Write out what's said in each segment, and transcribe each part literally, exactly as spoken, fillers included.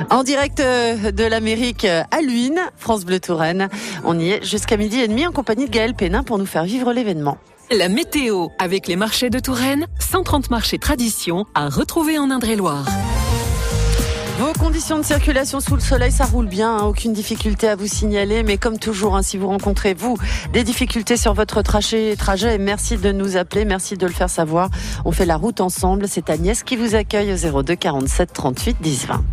En direct de l'Amérique à Luynes, France Bleu Touraine. On y est jusqu'à midi et demi en compagnie de Gaël Pénin pour nous faire vivre l'événement. La météo avec les marchés de Touraine, cent trente marchés tradition à retrouver en Indre-et-Loire. Vos conditions de circulation sous le soleil, ça roule bien, hein, aucune difficulté à vous signaler. Mais comme toujours, hein, si vous rencontrez, vous, des difficultés sur votre trajet, trajet, merci de nous appeler, merci de le faire savoir. On fait la route ensemble. C'est Agnès qui vous accueille au zéro deux quarante-sept trente-huit dix vingt.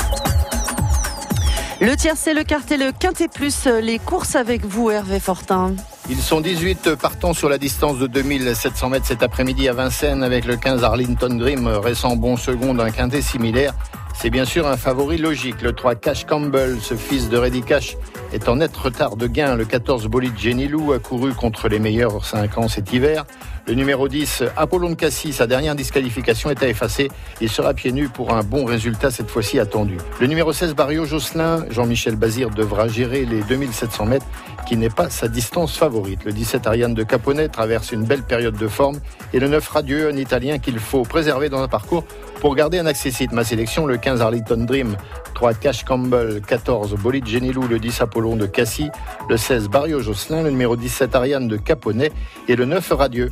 Le tiercé, le quartet, le quintet plus, les courses avec vous, Hervé Fortin. Ils sont dix-huit partants sur la distance de deux mille sept cents mètres cet après-midi à Vincennes avec le quinze Arlington Dream, récent bon second d'un quintet similaire. C'est bien sûr un favori logique. Le trois Cash Campbell, ce fils de Reddy Cash, est en net retard de gain. Le quatorze Bolide Jenny Lou a couru contre les meilleurs cinq ans cet hiver. Le numéro dix, Apollon de Cassis, sa dernière disqualification est à effacer. Il sera pieds nus pour un bon résultat cette fois-ci attendu. Le numéro seize, Barrio Josselin, Jean-Michel Bazir devra gérer les deux mille sept cents mètres, qui n'est pas sa distance favorite. Le dix-sept, Ariane de Caponnet, traverse une belle période de forme. Et le neuf, Radieux, un Italien qu'il faut préserver dans un parcours pour garder un accessible. Ma sélection, le quinze Arlington Dream, trois Cash Campbell, quatorze Bolide Jenny Lou, le dix Apollon de Cassis, le seize Barrio Josselin, le numéro dix-sept Ariane de Caponnet et le neuf Radieux.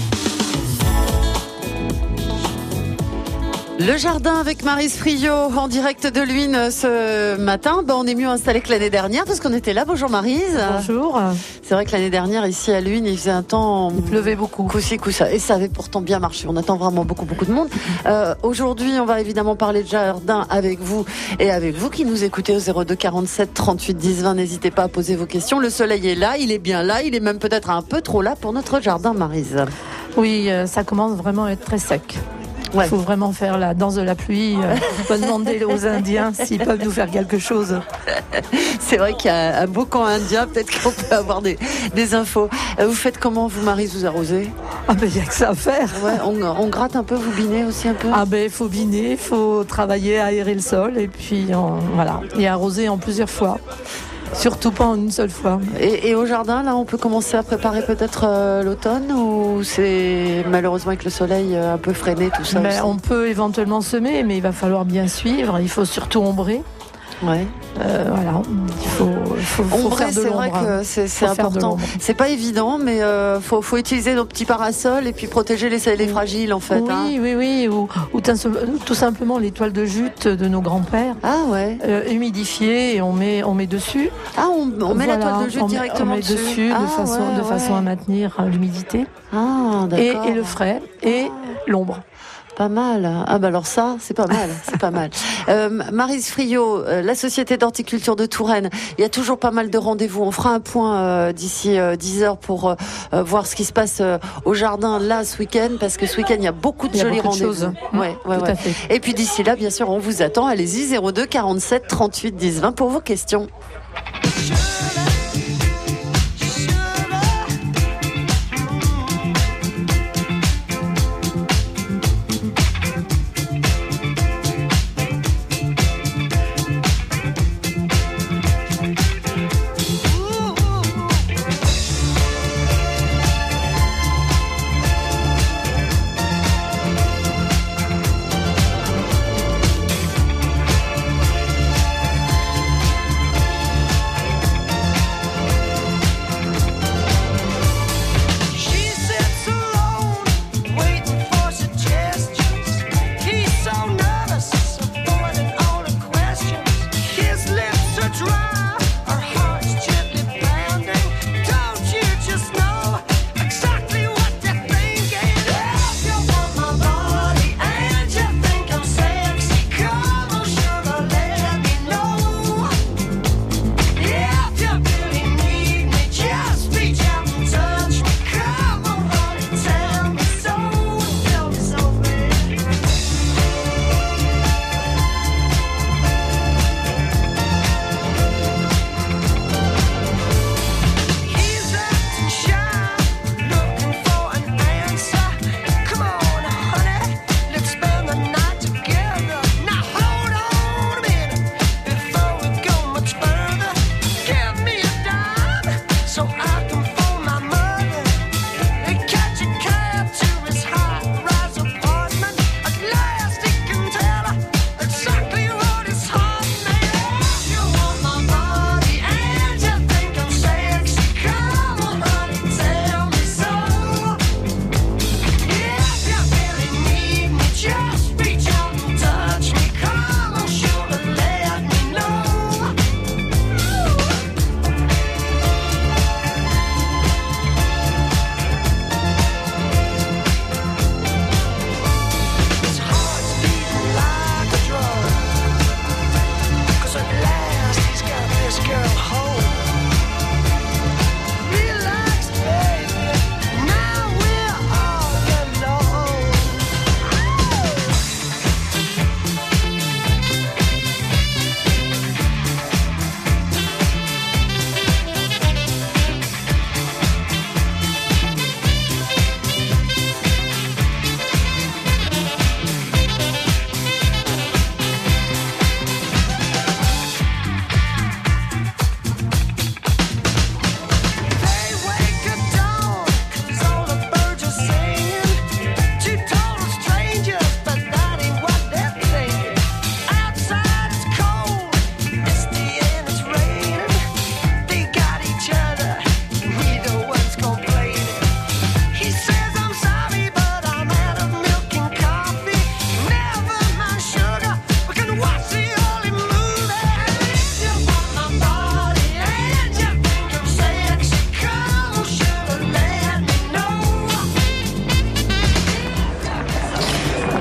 Le jardin avec Maryse Friot en direct de Luynes ce matin. Ben, on est mieux installé que l'année dernière parce qu'on était là. Bonjour Maryse. Bonjour. C'est vrai que l'année dernière ici à Luynes, il faisait un temps... Il pleuvait beaucoup. Coup-ci, coup-ça. Et ça avait pourtant bien marché. On attend vraiment beaucoup, beaucoup de monde. Euh, aujourd'hui, on va évidemment parler de jardin avec vous et avec vous qui nous écoutez au zéro deux quarante-sept trente-huit dix vingt. N'hésitez pas à poser vos questions. Le soleil est là, il est bien là. Il est même peut-être un peu trop là pour notre jardin, Maryse. Oui, euh, ça commence vraiment à être très sec. Il ouais. faut vraiment faire la danse de la pluie. Euh, on va demander aux Indiens s'ils peuvent nous faire quelque chose. C'est vrai qu'il y a un beau camp indien, peut-être qu'on peut avoir des, des infos. Vous faites comment, vous, Maryse, vous arrosez ? Ah ben, il n'y a que ça à faire. Ouais, on, on gratte un peu, vous binez aussi un peu ? Ah ben, il faut biner, il faut travailler, aérer le sol, et puis on, voilà, et arroser en plusieurs fois. Surtout pas en une seule fois. Et, et au jardin, là, on peut commencer à préparer peut-être euh, l'automne ou c'est malheureusement avec le soleil euh, un peu freiné tout ça mais on peut éventuellement semer, mais il va falloir bien suivre. Il faut surtout ombrer. Ouais. Euh, voilà, il faut, il faut, faut ombrer, faire de c'est l'ombre. vrai que c'est, c'est important. C'est pas évident, mais euh, faut, faut utiliser nos petits parasols et puis protéger les, les fragiles en fait. Oui, hein. oui, oui, ou, ou tout simplement les toiles de jute de nos grands-pères. Ah ouais. Euh, humidifiées et on met, on met dessus. Ah, on, on met voilà, la toile de jute on directement met, on met dessus. dessus ah, de façon, ouais, de ouais. façon à maintenir l'humidité. Ah, d'accord. Et, et le frais et ah. l'ombre. Pas mal. Ah bah alors ça, c'est pas mal, c'est pas mal. Euh, Maryse Friot, euh, la Société d'horticulture de Touraine, il y a toujours pas mal de rendez-vous. On fera un point euh, d'ici euh, dix heures pour euh, voir ce qui se passe euh, au jardin là ce week-end, parce que ce week-end il y a beaucoup de jolis rendez-vous. Choses. Ouais, ouais, Tout ouais. à fait. Et puis d'ici là, bien sûr, on vous attend. Allez-y, zéro deux quarante-sept trente-huit dix vingt pour vos questions.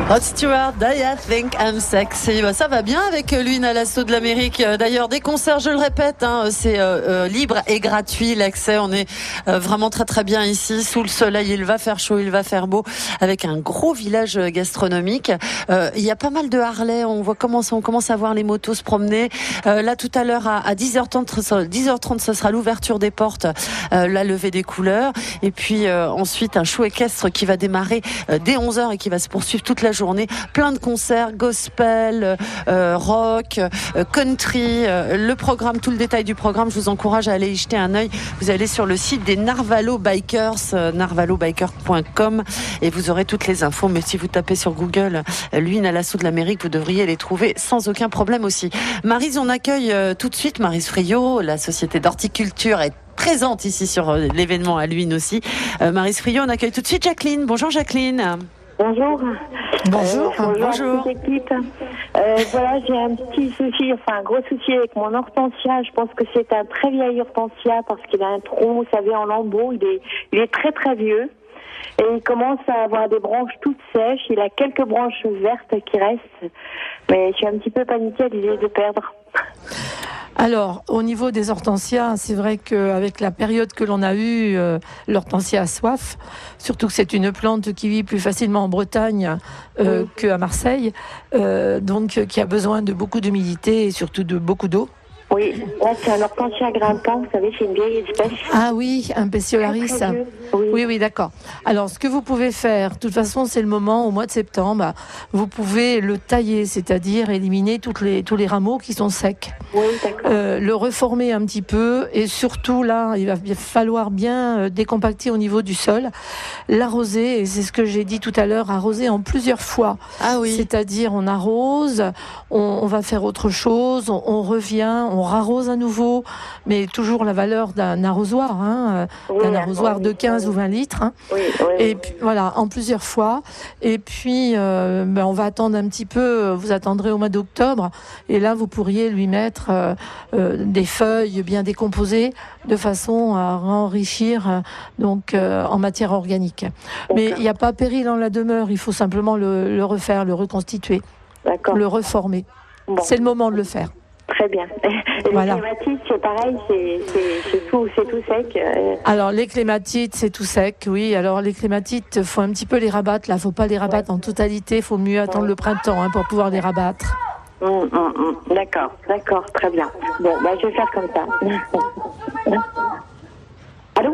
Rod Stewart, I Think I'm Sexy. Bah, ça va bien avec l'huile à l'assaut de l'Amérique. D'ailleurs, des concerts, je le répète, hein, c'est euh, libre et gratuit l'accès. On est euh, vraiment très très bien ici, sous le soleil. Il va faire chaud, il va faire beau, avec un gros village gastronomique. Euh, il y a pas mal de Harley. On voit comment on commence à voir les motos se promener. Euh, là, tout à l'heure, à, à dix heures trente, dix heures trente, ce sera l'ouverture des portes, euh, la levée des couleurs, et puis euh, ensuite un show équestre qui va démarrer euh, dès onze heures et qui va se poursuivre toute la journée. Plein de concerts, gospel, euh, rock, euh, country, euh, le programme, tout le détail du programme, je vous encourage à aller y jeter un œil. Vous allez sur le site des Narvalo Bikers, euh, narvalo bikers point com, et vous aurez toutes les infos. Mais si vous tapez sur Google euh, l'huile à l'assaut de l'Amérique, vous devriez les trouver sans aucun problème aussi. Maryse, on accueille euh, tout de suite Maryse Friot. La société d'horticulture est présente ici sur euh, l'événement à Luynes aussi. Euh, Maryse Friot, on accueille tout de suite Jacqueline. Bonjour Jacqueline. Bonjour. Bonjour. Euh, bonjour. Bonjour. Équipe. Euh, voilà, j'ai un petit souci, enfin un gros souci avec mon hortensia. Je pense que c'est un très vieil hortensia parce qu'il a un tronc, vous savez, en lambeaux. Il est, il est très très vieux et il commence à avoir des branches toutes sèches. Il a quelques branches vertes qui restent, mais je suis un petit peu paniquée à l'idée de perdre. Alors, au niveau des hortensias, c'est vrai qu'avec la période que l'on a eue, euh, l'hortensia a soif, surtout que c'est une plante qui vit plus facilement en Bretagne euh, oui. qu'à Marseille, euh, donc euh, qui a besoin de beaucoup d'humidité et surtout de beaucoup d'eau. Oui, là c'est un hortensia grimpant, vous savez, c'est une vieille espèce. Ah oui, un pétiolaris. Oui, oui, oui, d'accord. Alors, ce que vous pouvez faire, de toute façon, c'est le moment, au mois de septembre, vous pouvez le tailler, c'est-à-dire éliminer toutes les, tous les rameaux qui sont secs. Oui, d'accord. Euh, le reformer un petit peu, et surtout, là, il va falloir bien décompacter au niveau du sol, l'arroser, et c'est ce que j'ai dit tout à l'heure, arroser en plusieurs fois. Ah oui. C'est-à-dire, on arrose, on, on va faire autre chose, on, on revient, on rarrose à nouveau, mais toujours la valeur d'un arrosoir, hein, oui, d'un arrosoir oui, de quinze oui. ou vingt litres. Hein. Oui, oui, et oui. puis voilà, en plusieurs fois. Et puis, euh, ben, on va attendre un petit peu. Vous attendrez au mois d'octobre, et là, vous pourriez lui mettre euh, euh, des feuilles bien décomposées, de façon à enrichir euh, donc euh, en matière organique. D'accord. Mais il n'y a pas péril en la demeure. Il faut simplement le, le refaire, le reconstituer, D'accord. le reformer. Bon. C'est le moment de le faire. Très bien. Et voilà. Les clématites, c'est pareil, c'est, c'est, c'est, tout, c'est tout sec. Alors, les clématites, c'est tout sec, oui. Alors, les clématites, il faut un petit peu les rabattre. Là, il ne faut pas les rabattre ouais. en totalité. Il faut mieux attendre ouais. le printemps hein, pour pouvoir les rabattre. Mmh, mmh, mmh. D'accord, d'accord, très bien. Bon, bah, je vais faire comme ça. Allô ?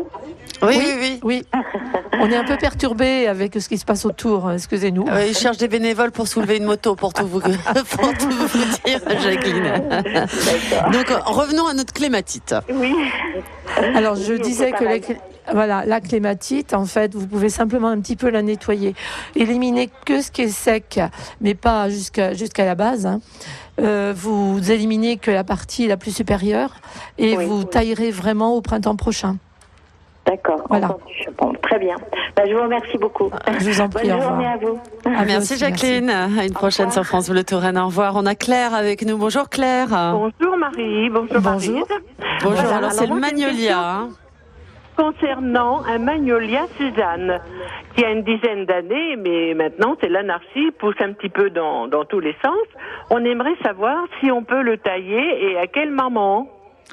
Oui, oui, oui. oui. On est un peu perturbé avec ce qui se passe autour, excusez-nous. Euh, ils cherchent des bénévoles pour soulever une moto, pour tout vous, pour tout vous dire, Jacqueline. Donc, revenons à notre clématite. Oui. Alors, je oui, disais que les, voilà, la clématite, en fait, vous pouvez simplement un petit peu la nettoyer. Éliminer que ce qui est sec, mais pas jusqu'à, jusqu'à la base. Hein. Euh, vous éliminez que la partie la plus supérieure et oui, vous oui. taillerez vraiment au printemps prochain. D'accord, voilà. Bon, très bien. Ben, je vous remercie beaucoup. Je vous en prie. Bonne journée à vous. Ah, merci Jacqueline. Merci. À une prochaine sur France Bleu Touraine. Au revoir. On a Claire avec nous. Bonjour Claire. Bonjour Marie. Bonjour Marie. Bonjour. Bonjour. Voilà. Alors, Alors c'est le magnolia. Concernant un magnolia Suzanne qui a une dizaine d'années, mais maintenant c'est l'anarchie, pousse un petit peu dans, dans tous les sens. On aimerait savoir si on peut le tailler et à quel moment.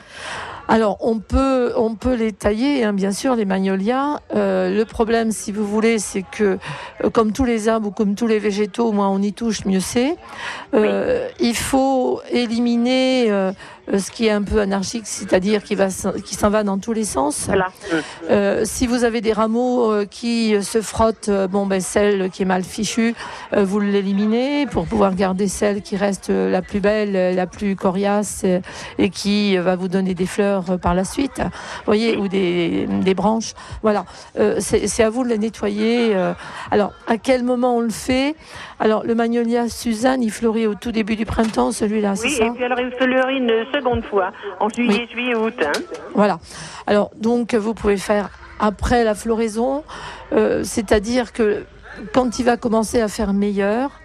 Alors, on peut, on peut les tailler, hein, bien sûr, les magnolias. Euh, le problème, si vous voulez, c'est que, euh, comme tous les arbres ou comme tous les végétaux, moins on y touche, mieux c'est. Euh, oui. Il faut éliminer euh, ce qui est un peu anarchique, c'est-à-dire qui, va, qui s'en va dans tous les sens. Voilà. Euh, si vous avez des rameaux euh, qui se frottent, euh, bon, ben, celle qui est mal fichue, euh, vous l'éliminez pour pouvoir garder celle qui reste euh, la plus belle, la plus coriace euh, et qui euh, va vous donner des fleurs par la suite, vous voyez, ou des, des branches. Voilà, euh, c'est, c'est à vous de les nettoyer. Euh. Alors, à quel moment on le fait ? Alors, le magnolia Suzanne, il fleurit au tout début du printemps, celui-là, oui, c'est ça ? Oui, et puis alors il fleurit une seconde fois, en juillet, oui. juillet, août. Hein. Voilà. Alors, donc, vous pouvez faire après la floraison, euh, c'est-à-dire que quand il va commencer à faire meilleur,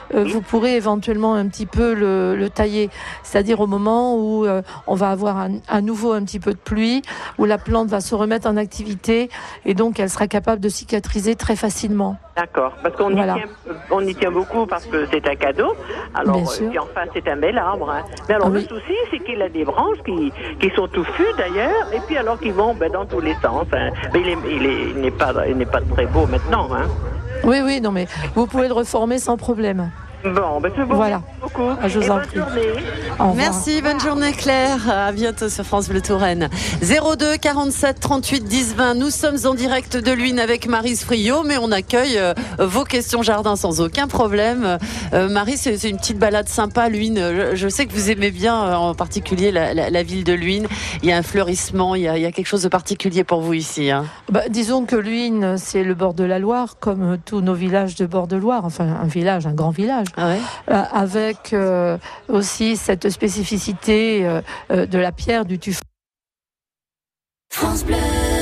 euh, vous pourrez éventuellement un petit peu le, le tailler. C'est-à-dire au moment où euh, on va avoir un, à nouveau un petit peu de pluie, où la plante va se remettre en activité et donc elle sera capable de cicatriser très facilement. D'accord, parce qu'on Voilà. y tient, on y tient beaucoup parce que c'est un cadeau. Alors, Bien euh, sûr. puis enfin, c'est un bel arbre. Hein. Mais alors, Ah le oui. souci, c'est qu'il a des branches qui, qui sont touffues d'ailleurs, et puis alors qui vont ben, dans tous les sens. Hein. Mais il est, il est, il n'est pas, il n'est pas très beau maintenant. Hein. Oui, oui, non mais vous pouvez le reformer sans problème. Bon, ben, je vous Voilà. remercie beaucoup. Ah, je vous et en bonne prie. journée. Au revoir. Merci, bonne journée Claire. À bientôt sur France Bleu Touraine. zéro deux quarante-sept trente-huit dix vingt. Nous sommes en direct de Luynes avec Maryse Friot, mais on accueille euh, vos questions jardin sans aucun problème. Euh, Maryse, c'est, c'est une petite balade sympa, Luynes. Je, je sais que vous aimez bien, euh, en particulier la, la, la ville de Luynes. Il y a un fleurissement, il y a, il y a quelque chose de particulier pour vous ici. Hein. Bah, disons que Luynes, c'est le bord de la Loire, comme tous nos villages de bord de Loire. Enfin, un village, un grand village. Ah ouais. Euh, avec euh, aussi cette spécificité euh, euh, de la pierre, du tuff. France Bleu.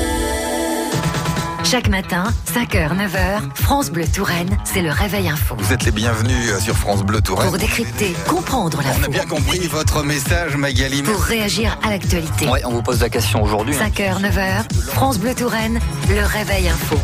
Chaque matin, cinq heures, neuf heures, France Bleu Touraine, c'est le réveil info. Vous êtes les bienvenus sur France Bleu Touraine. Pour décrypter, comprendre On a l'info. bien compris votre message, Magali. Pour réagir à l'actualité. Ouais, on vous pose la question aujourd'hui. hein. cinq heures, neuf heures, France Bleu Touraine, le réveil info.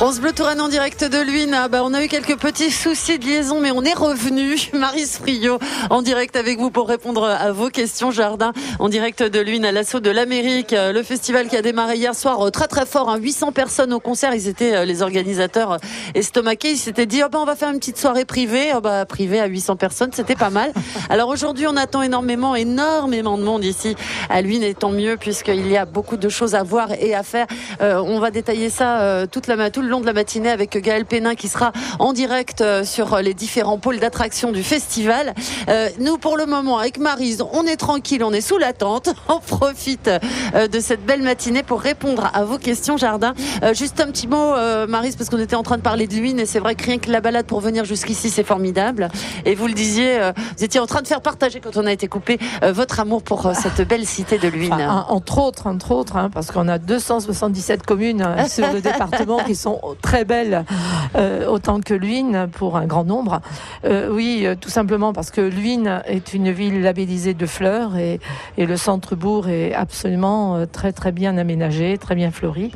France Bleu Touraine en direct de Luynes. Ah bah, on a eu quelques petits soucis de liaison, mais on est revenu. Maryse Friot en direct avec vous pour répondre à vos questions jardin en direct de Luynes à l'assaut de l'Amérique. Le festival qui a démarré hier soir très très fort, hein, huit cents personnes au concert. Ils étaient les organisateurs estomaqués. Ils s'étaient dit oh bah, on va faire une petite soirée privée. Oh bah, privée à huit cents personnes, c'était pas mal. Alors aujourd'hui, on attend énormément, énormément de monde ici à Luynes, et tant mieux puisqu'il y a beaucoup de choses à voir et à faire. Euh, on va détailler ça euh, toute la, tout le long de la matinée avec Gaël Pénin qui sera en direct euh, sur les différents pôles d'attraction du festival. Euh, nous, pour le moment, avec Maryse, on est tranquille, on est sous la tente. On profite euh, de cette belle matinée pour répondre à vos questions jardin. Euh, juste un petit mot, euh, Maryse, parce qu'on était en train de parler de Luynes et c'est vrai que rien que la balade pour venir jusqu'ici, c'est formidable. Et vous le disiez, euh, vous étiez en train de faire partager quand on a été coupé euh, votre amour pour euh, cette belle cité de Luynes. Enfin, entre autres, entre autres, hein, parce qu'on a deux cent soixante-dix-sept communes hein, sur le département qui sont très belles, euh, autant que Luynes pour un grand nombre. Euh, oui, euh, tout simplement parce que Luynes est une ville labellisée de fleurs et, et le centre-bourg est absolument euh, très très bien aménagé, très bien fleuri.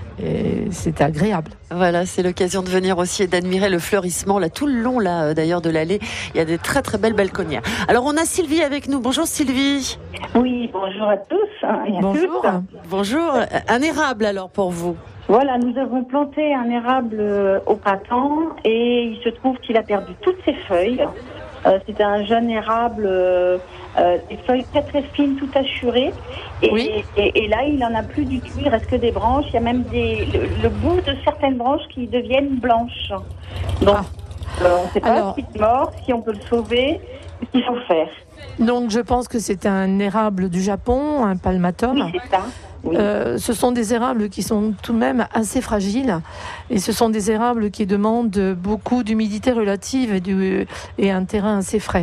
Et c'est agréable. Voilà, c'est l'occasion de venir aussi et d'admirer le fleurissement là tout le long là d'ailleurs de l'allée. Il y a des très très belles balconnières. Alors on a Sylvie avec nous. Bonjour Sylvie. Oui, bonjour à tous. Et à bonjour. Toutes. Bonjour. Un érable alors pour vous. Voilà, nous avons planté un érable au printemps et il se trouve qu'il a perdu toutes ses feuilles. Euh, c'était un jeune érable, euh, euh, des feuilles très très fines, tout hachurées. Et, oui. et, et là, il en a plus du tout. Il reste que des branches. Il y a même des, le, le bout de certaines branches qui deviennent blanches. Donc, ah. euh, on ne sait pas Alors... s'il est mort, si on peut le sauver, ce qu'il faut faire. Donc, je pense que c'est un érable du Japon, un palmatum. Oui, c'est ça. Oui. Euh, ce sont des érables qui sont tout de même assez fragiles et ce sont des érables qui demandent beaucoup d'humidité relative et, du, et un terrain assez frais.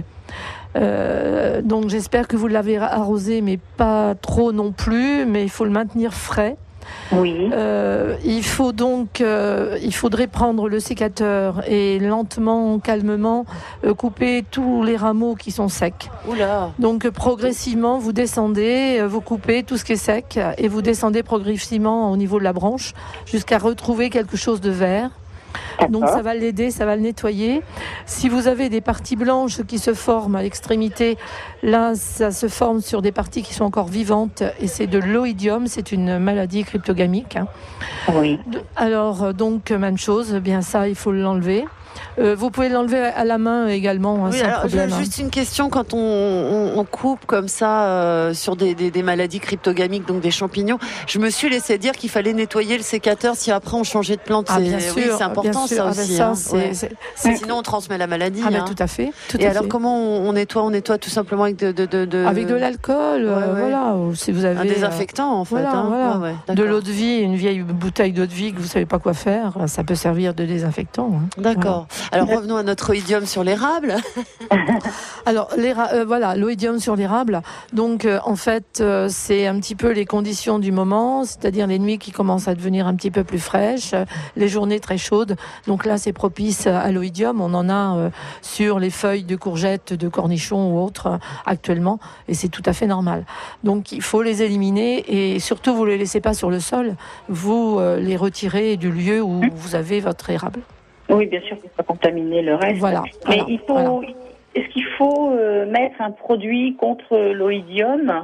Euh, donc j'espère que vous l'avez arrosé, mais pas trop non plus, mais il faut le maintenir frais. Oui. Euh, il faut donc, euh, il faudrait prendre le sécateur et lentement, calmement, euh, couper tous les rameaux qui sont secs. Oula. Donc progressivement, vous descendez, vous coupez tout ce qui est sec et vous descendez progressivement au niveau de la branche jusqu'à retrouver quelque chose de vert. Donc ça va l'aider, ça va le nettoyer. Si vous avez des parties blanches qui se forment à l'extrémité, là ça se forme sur des parties qui sont encore vivantes et c'est de l'oïdium, c'est une maladie cryptogamique. Hein. Oui. Alors donc même chose, bien ça il faut l'enlever. Euh, vous pouvez l'enlever à la main également, hein, oui, sans alors, problème. Juste une question, quand on, on, on coupe comme ça euh, sur des, des, des maladies cryptogamiques, donc des champignons, je me suis laissé dire qu'il fallait nettoyer le sécateur si après on changeait de plante. Ah, c'est, bien sûr, oui, c'est important sûr. ça Ah, aussi. ça, hein. c'est, ouais. c'est, c'est... Sinon on transmet la maladie. Ah, ben, hein. tout à fait. Tout Et à alors fait. comment on, on nettoie On nettoie tout simplement avec de, de, de, de... Avec de l'alcool, ouais, euh, ouais. voilà. Ou si vous avez un désinfectant en fait. Voilà, hein. voilà. Ouais, ouais, de l'eau de vie, une vieille bouteille d'eau de vie que vous savez pas quoi faire, ça peut servir de désinfectant. Hein. D'accord. Voilà. Alors revenons à notre oïdium sur l'érable. Alors euh, voilà, l'oïdium sur l'érable. Donc euh, en fait, euh, c'est un petit peu les conditions du moment, c'est-à-dire les nuits qui commencent à devenir un petit peu plus fraîches, les journées très chaudes. Donc là, c'est propice à l'oïdium. On en a euh, sur les feuilles de courgettes, de cornichons ou autres euh, actuellement, et c'est tout à fait normal. Donc il faut les éliminer et surtout vous les laissez pas sur le sol. Vous euh, les retirez du lieu où vous avez votre érable. Oui, bien sûr, pour ne pas contaminer le reste. Voilà. Mais voilà, il faut, voilà. est-ce qu'il faut euh, mettre un produit contre l'oïdium ?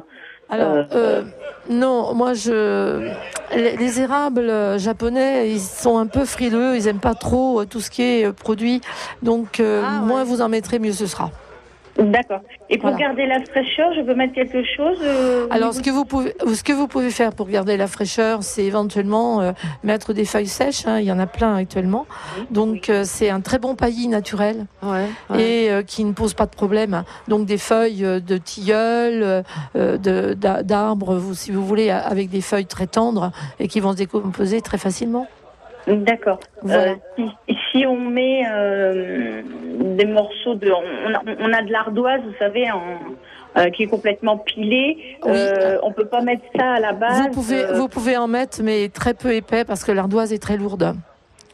Alors, euh, euh, non, moi, je, les, les érables japonais, ils sont un peu frileux, ils aiment pas trop tout ce qui est produit. Donc, euh, ah, ouais. moins vous en mettrez, mieux ce sera. D'accord. Et pour voilà. garder la fraîcheur, je peux mettre quelque chose euh, Alors, ce que vous pouvez, ce que vous pouvez faire pour garder la fraîcheur, c'est éventuellement euh, mettre des feuilles sèches. Hein, il y en a plein actuellement. Oui, Donc, oui. euh, c'est un très bon paillis naturel ouais, ouais. et euh, qui ne pose pas de problème. Donc, des feuilles de tilleul, euh, de, d'arbres, vous, si vous voulez, avec des feuilles très tendres et qui vont se décomposer très facilement. D'accord. Voilà. Euh, si, si on met euh, des morceaux de, on a, on a de l'ardoise, vous savez, en, euh, qui est complètement pilée. Oui. Euh, on peut pas mettre ça à la base. Vous pouvez, euh... vous pouvez en mettre, mais très peu épais parce que l'ardoise est très lourde.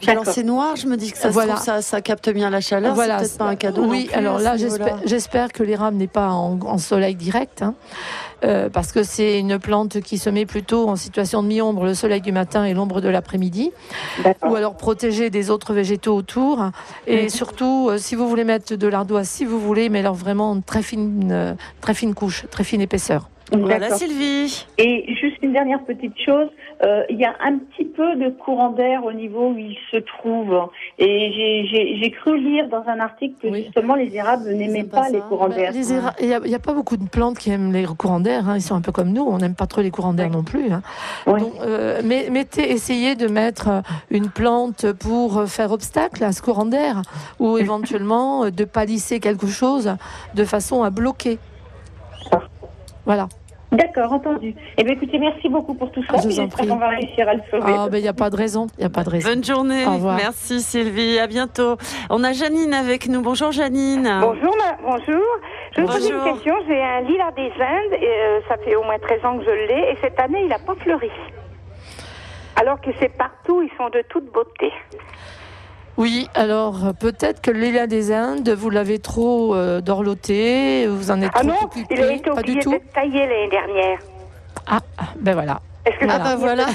Alors c'est noir, je me dis que ça, voilà. se trouve, ça, ça capte bien la chaleur. Voilà. C'est peut-être pas un cadeau. Oui, non plus, alors là, à ce j'espère, niveau-là. j'espère que l'érable n'est pas en, en soleil direct, hein, euh, parce que c'est une plante qui se met plutôt en situation de mi-ombre, le soleil du matin et l'ombre de l'après-midi, D'accord. ou alors protégée des autres végétaux autour. Et Mhm. surtout, euh, si vous voulez mettre de l'ardoise, si vous voulez, mais alors vraiment une très fine, euh, très fine couche, très fine épaisseur. Voilà D'accord. Sylvie. Et juste une dernière petite chose, euh, il y a un petit peu de courant d'air au niveau où il se trouve. Et j'ai, j'ai, j'ai cru lire dans un article que Oui. justement les érables n'aimaient aiment pas pas les ça. courants Ben, d'air. les éra- Il n'y a, a pas beaucoup de plantes qui aiment les courants d'air. Hein. Ils sont un peu comme nous. On n'aime pas trop les courants d'air Ouais. non plus. Hein. Ouais. Donc, euh, mais mettez, essayez de mettre euh, une plante pour euh, faire obstacle à ce courant d'air, ou éventuellement euh, de palisser quelque chose de façon à bloquer. Voilà. D'accord, entendu. Eh bien, écoutez, merci beaucoup pour tout ça. Ah, je vous Puis en j'espère prie. qu'on va réussir à le sauver. Ah, ben il n'y a pas de raison. Il n'y a pas de raison. Bonne journée. Au revoir. Merci Sylvie. À bientôt. On a Janine avec nous. Bonjour Janine. Bonjour, ma- bonjour. Je vous pose une Bonjour. question. J'ai un lilas des Indes, et, euh, ça fait au moins treize ans que je l'ai, et cette année, il n'a pas fleuri. Alors que c'est partout, ils sont de toute beauté. Oui, alors euh, peut-être que le lilas des Indes, vous l'avez trop euh, dorloté, vous en êtes Ah trop non, occupé. il a été Pas du oublié tout. d'être taillé l'année dernière. Ah, ben voilà. Est-ce que Ah ça bah peut voilà.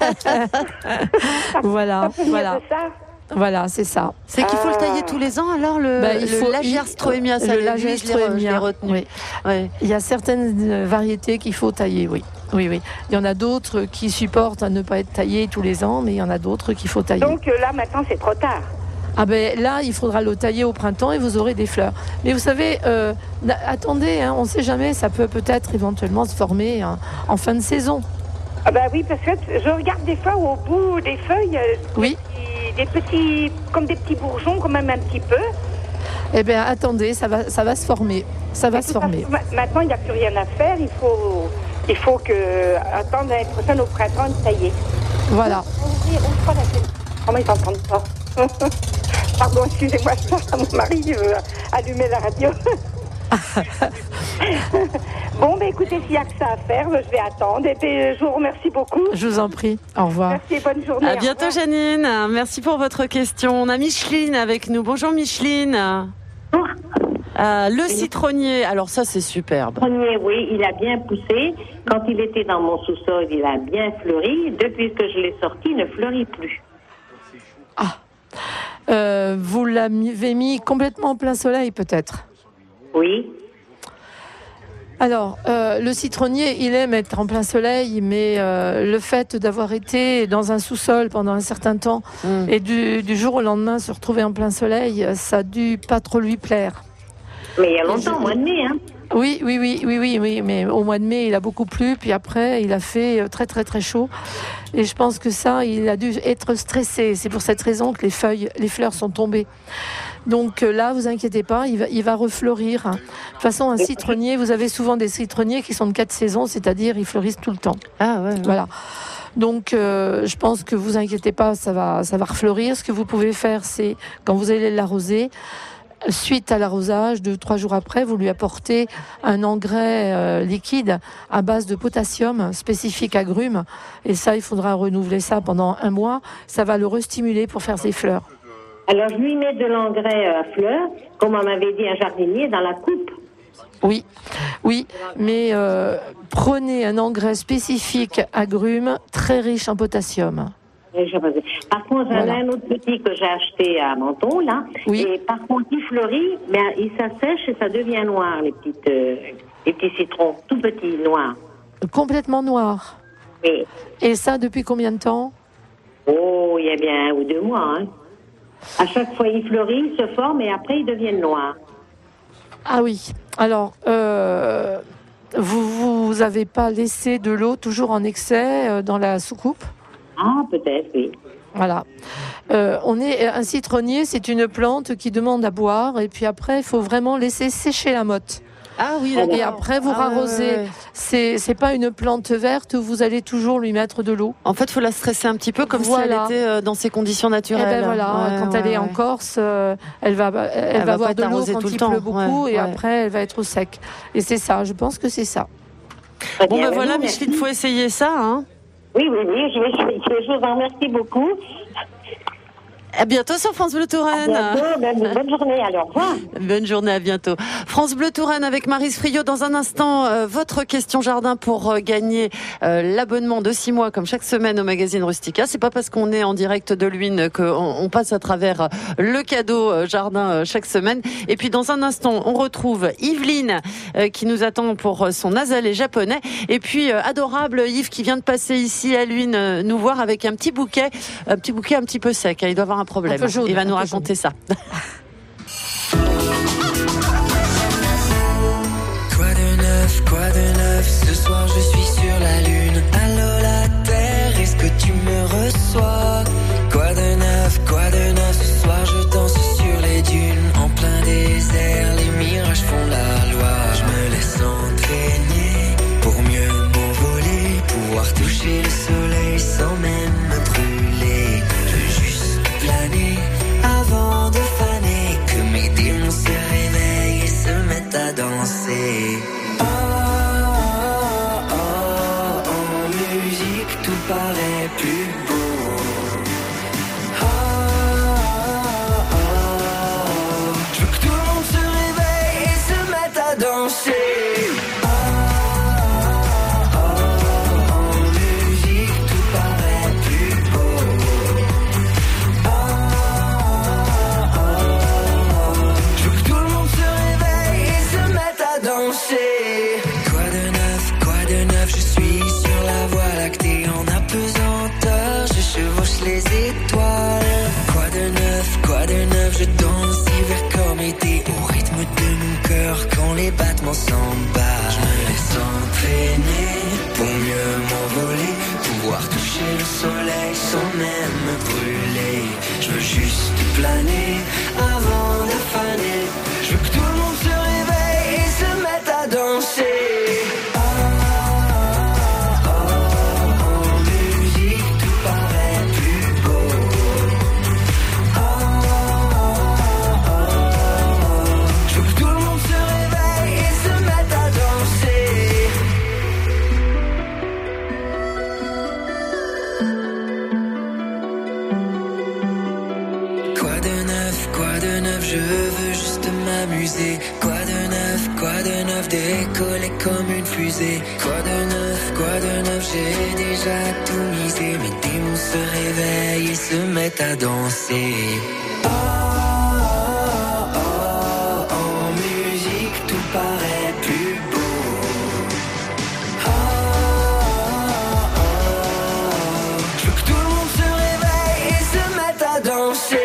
Voilà, venir voilà. de ça? Voilà, c'est ça. C'est qu'il faut le Ah. tailler tous les ans alors le, Bah, il le faut- Lagerstroemia, ça le lui, je l'ai re- je l'ai Lagerstroemia, retenu. oui. Ouais. Il y a certaines euh, variétés qu'il faut tailler, oui. Oui, oui. Il y en a d'autres qui supportent à ne pas être taillées tous les ans, mais il y en a d'autres qu'il faut tailler. Donc euh, là, maintenant, c'est trop tard. Ah ben là, il faudra le tailler au printemps et vous aurez des fleurs. Mais vous savez, euh, na- attendez, hein, on ne sait jamais, ça peut peut-être éventuellement se former hein, en fin de saison. Ah bah oui, parce que je regarde des fois au bout des feuilles, euh, Oui. des petits, comme des petits bourgeons, quand même un petit peu. Eh bien, attendez, ça va, ça va se former. Ça va De se toute former. façon, ma- Maintenant, il n'y a plus rien à faire. Il faut, il faut que attendre l'année prochaine au printemps de tailler. Voilà. Ouvrir, ouvre pas la télé. Comment ils n'entendent pas? Pardon, excusez-moi, mon mari veut allumer la radio. Bon, ben écoutez, s'il n'y a que ça à faire, je vais attendre. Et puis, je vous remercie beaucoup. Je vous en prie. Au revoir. Merci et bonne journée. À Au bientôt revoir. Janine. Merci pour votre question. On a Micheline avec nous. Bonjour Micheline. Euh, le citronnier, alors ça c'est superbe. Citronnier, oui, il a bien poussé. Quand il était dans mon sous-sol, il a bien fleuri. Depuis que je l'ai sorti, il ne fleurit plus. Ah. Euh, vous l'avez mis complètement en plein soleil peut-être? Oui. Alors, euh, le citronnier, il aime être en plein soleil, mais euh, le fait d'avoir été dans un sous-sol pendant un certain temps Mm. et du, du jour au lendemain se retrouver en plein soleil, ça a dû pas trop lui plaire. Mais il y a longtemps, au mois de mai, hein. Oui, oui, oui, oui, oui, oui, mais au mois de mai, il a beaucoup plu, puis après, il a fait euh, très, très, très chaud. Et je pense que ça, il a dû être stressé. C'est pour cette raison que les feuilles, les fleurs sont tombées. Donc euh, là, vous inquiétez pas, il va, il va refleurir. De toute façon, un citronnier, vous avez souvent des citronniers qui sont de quatre saisons, c'est-à-dire ils fleurissent tout le temps. Ah ouais. ouais. Voilà. Donc, euh, je pense que vous inquiétez pas, ça va, ça va refleurir. Ce que vous pouvez faire, c'est quand vous allez l'arroser, suite à l'arrosage, deux, trois jours après, vous lui apportez un engrais euh, liquide à base de potassium spécifique agrumes. Et ça, il faudra renouveler ça pendant un mois. Ça va le restimuler pour faire ses fleurs. Alors, je lui mets de l'engrais à fleurs, comme on m'avait dit un jardinier, dans la coupe. Oui, oui, mais euh, prenez un engrais spécifique agrumes très riche en potassium. Par contre, j'en ai Voilà. un autre petit que j'ai acheté à Menton, là. Oui. Et par contre, il fleurit, mais il s'assèche et ça devient noir, les, petites, euh, les petits citrons, tout petits, noirs. Complètement noir. Oui. Et ça, depuis combien de temps? Oh, il y a bien un ou deux mois, hein. À chaque fois, il fleurit, il se forme et après, ils deviennent noirs. Ah oui. Alors, euh, vous vous avez pas laissé de l'eau toujours en excès euh, dans la soucoupe? Ah, peut-être, oui. Voilà. Euh, on est un citronnier, c'est une plante qui demande à boire et puis après, il faut vraiment laisser sécher la motte. Ah oui, Et d'accord. après, vous Ah ouais, rarosez. ouais, ouais. C'est c'est pas une plante verte où vous allez toujours lui mettre de l'eau. En fait, il faut la stresser un petit peu comme Voilà. si elle était euh, dans ses conditions Eh naturelles. ben voilà, Ouais, quand ouais, elle est ouais. en Corse, euh, elle va, elle, Elle va va avoir pas de être l'eau arrosée quand tout le il temps. pleut beaucoup Ouais, et ouais. après elle va être au sec. Et c'est ça, je pense que c'est ça. Très Bon bien, ben voilà, non, Micheline, il merci. faut essayer ça. Hein. Oui, oui, oui, je, vais, je, je vous en remercie beaucoup. À bientôt sur France Bleu Touraine. À bientôt, bonne, bonne journée, alors au revoir. Bonne journée, à bientôt. France Bleu Touraine avec Maryse Friot. Dans un instant, euh, votre question jardin pour euh, gagner euh, l'abonnement de six mois comme chaque semaine au magazine Rustica. C'est pas parce qu'on est en direct de Luynes qu'on on passe à travers le cadeau euh, jardin euh, chaque semaine. Et puis dans un instant, on retrouve Yveline euh, qui nous attend pour son azalée japonais. Et puis euh, adorable Yves qui vient de passer ici à Luynes euh, nous voir avec un petit bouquet, un petit bouquet un petit peu sec. Il doit avoir un problème. Un jaune, il va nous raconter jaune. Ça. Quoi de neuf, quoi de neuf, ce soir je suis sur la lune. Allô la terre, est-ce que tu me reçois? Quoi de neuf, quoi de neuf, ce soir je danse sur les dunes. En plein désert, les mirages font la loi. Je me laisse entraîner pour mieux m'envoler, pouvoir toucher le soleil sans même me brûler. Je veux juste planer avant de faner, que mes démons se réveillent et se mettent à danser. Oh, oh, oh, en musique tout paraît plus beau. Oh, oh, oh, je veux que tout le monde se réveille et se mette à danser. Les étoiles, quoi de neuf, quoi de neuf, je danse hiver comme été au rythme de mon cœur quand les battements s'embattent. Je me laisse entraîner pour mieux m'envoler, pouvoir toucher le soleil sans même me brûler. Je veux juste planer avant de faner. Je veux que tout le monde se réveille et se mette à danser. Quoi de neuf, quoi de neuf, décoller comme une fusée. Quoi de neuf, quoi de neuf, j'ai déjà tout misé. Mes démons se réveillent et se mettent à danser. Oh, oh, oh, en musique tout paraît plus beau. Oh, oh, oh, je veux que tout le monde se réveille et se mette à danser.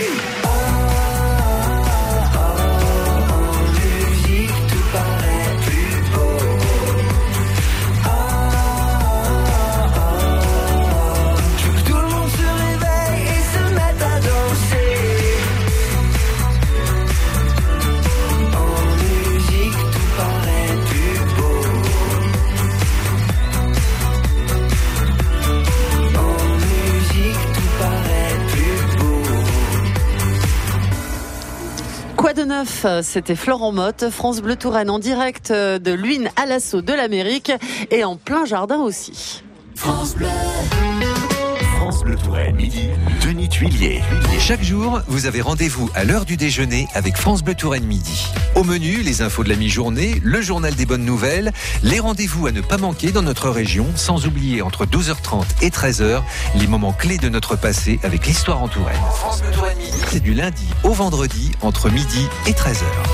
Quoi de neuf, c'était Florent Motte, France Bleu Touraine en direct de Luynes à l'assaut de l'Amérique et en plein jardin aussi. France Bleu. France Bleu Touraine, midi, Denis Thuillier. Chaque jour, vous avez rendez-vous à l'heure du déjeuner avec France Bleu Touraine midi. Au menu, les infos de la mi-journée, le journal des bonnes nouvelles, les rendez-vous à ne pas manquer dans notre région, sans oublier entre douze heures trente et treize heures, les moments clés de notre passé avec l'histoire en Touraine. France Bleu Touraine midi, c'est du lundi au vendredi entre midi et treize heures.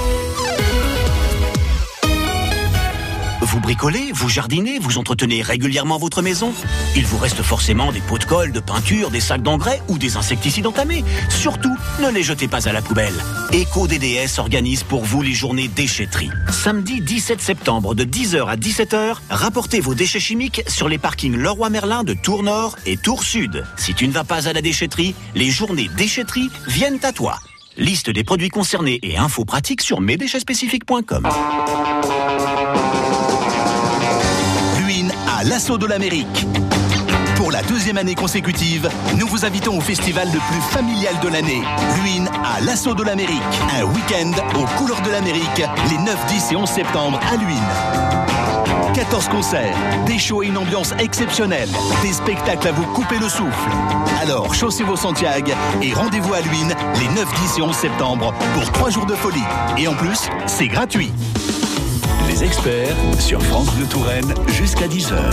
Vous bricolez, vous jardinez, vous entretenez régulièrement votre maison? Il vous reste forcément des pots de colle, de peinture, des sacs d'engrais ou des insecticides entamés. Surtout, ne les jetez pas à la poubelle. EcoDD S organise pour vous les journées déchetterie. Samedi dix-sept septembre de dix heures à dix-sept heures, rapportez vos déchets chimiques sur les parkings Leroy Merlin de Tours Nord et Tours Sud. Si tu ne vas pas à la déchetterie, les journées déchetterie viennent à toi. Liste des produits concernés et infos pratiques sur mes déchets spécifiques point com. Luynes à l'assaut de l'Amérique. Pour la deuxième année consécutive, nous vous invitons au festival le plus familial de l'année. Luynes à l'assaut de l'Amérique. Un week-end aux couleurs de l'Amérique, les neuf, dix et onze septembre à Luynes. quatorze concerts, des shows et une ambiance exceptionnelle, des spectacles à vous couper le souffle. Alors, chaussez vos Santiago et rendez-vous à Luynes les neuf, dix et onze septembre pour trois jours de folie. Et en plus, c'est gratuit. Les experts sur France Bleu Touraine jusqu'à dix heures.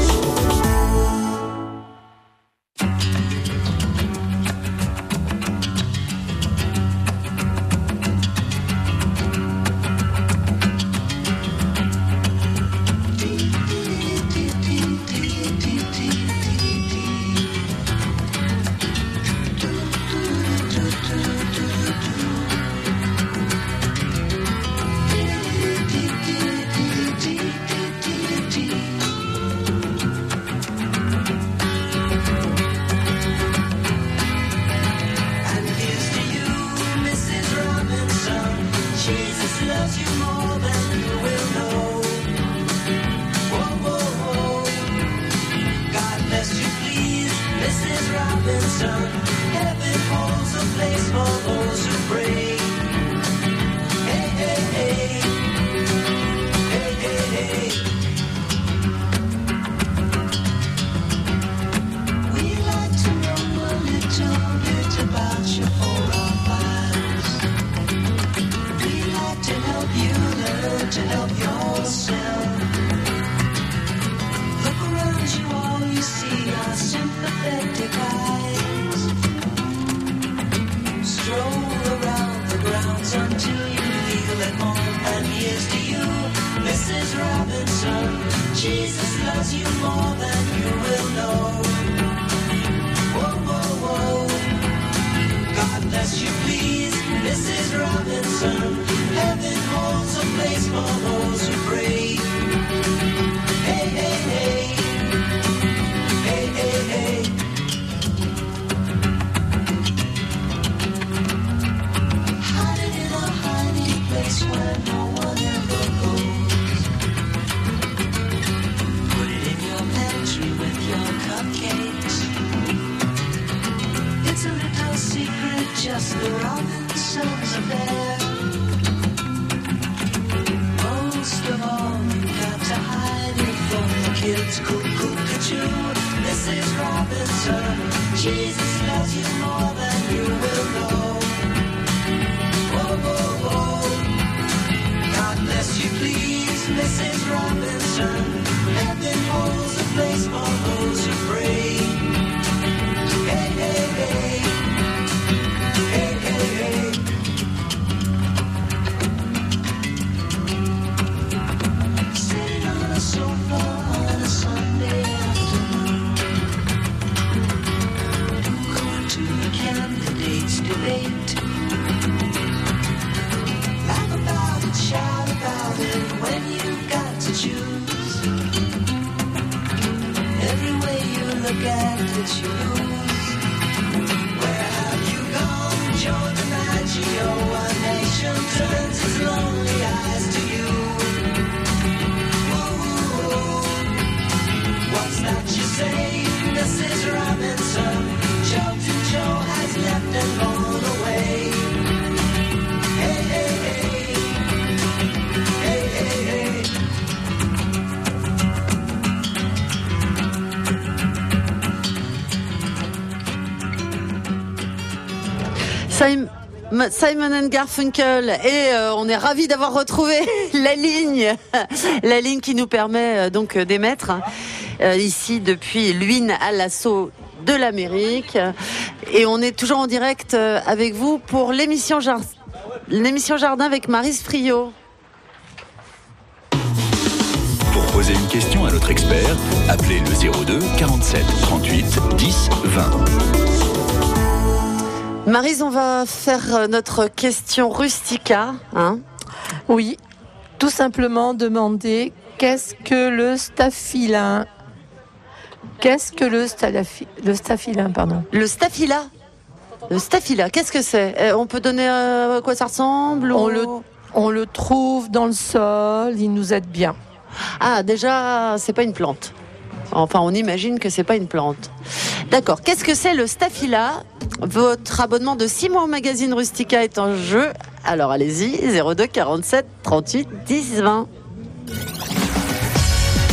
Simon and Garfunkel et euh, on est ravis d'avoir retrouvé la ligne, la ligne qui nous permet euh, donc d'émettre euh, ici depuis Luynes à l'assaut de l'Amérique et on est toujours en direct euh, avec vous pour l'émission, Jar- l'émission Jardin avec Maryse Friot. Pour poser une question à notre expert, appelez le zéro deux quarante-sept trente-huit dix vingt. Maryse, on va faire notre question rustica. Hein oui, tout simplement demander qu'est-ce que le staphylin Qu'est-ce que le, staphy... le staphylin pardon. Le staphylin Le staphylin, qu'est-ce que c'est? On peut donner à quoi ça ressemble? on, ou... le, on le trouve dans le sol, il nous aide bien. Ah, déjà, c'est pas une plante. Enfin, on imagine que c'est pas une plante. D'accord. Qu'est-ce que c'est le staphylin? Votre abonnement de six mois au magazine Rustica est en jeu. Alors allez-y, zéro deux quarante-sept trente-huit dix vingt.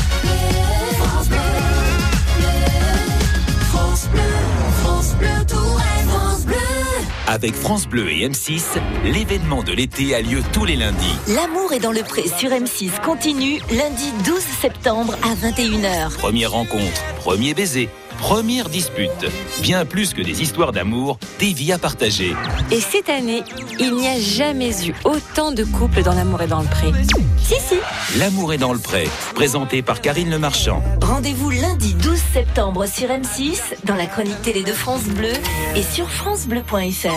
Avec France Bleu et M six, l'événement de l'été a lieu tous les lundis. L'amour est dans le pré sur M six continue lundi douze septembre à vingt et une heures. Première rencontre, premier baiser, première dispute. Bien plus que des histoires d'amour, des vies à partager. Et cette année, il n'y a jamais eu autant de couples dans l'amour et dans le pré. Si, si. L'amour est dans le pré, présenté par Karine Le Marchand. Rendez-vous lundi douze septembre sur M six, dans la chronique télé de France Bleu et sur francebleu point f r.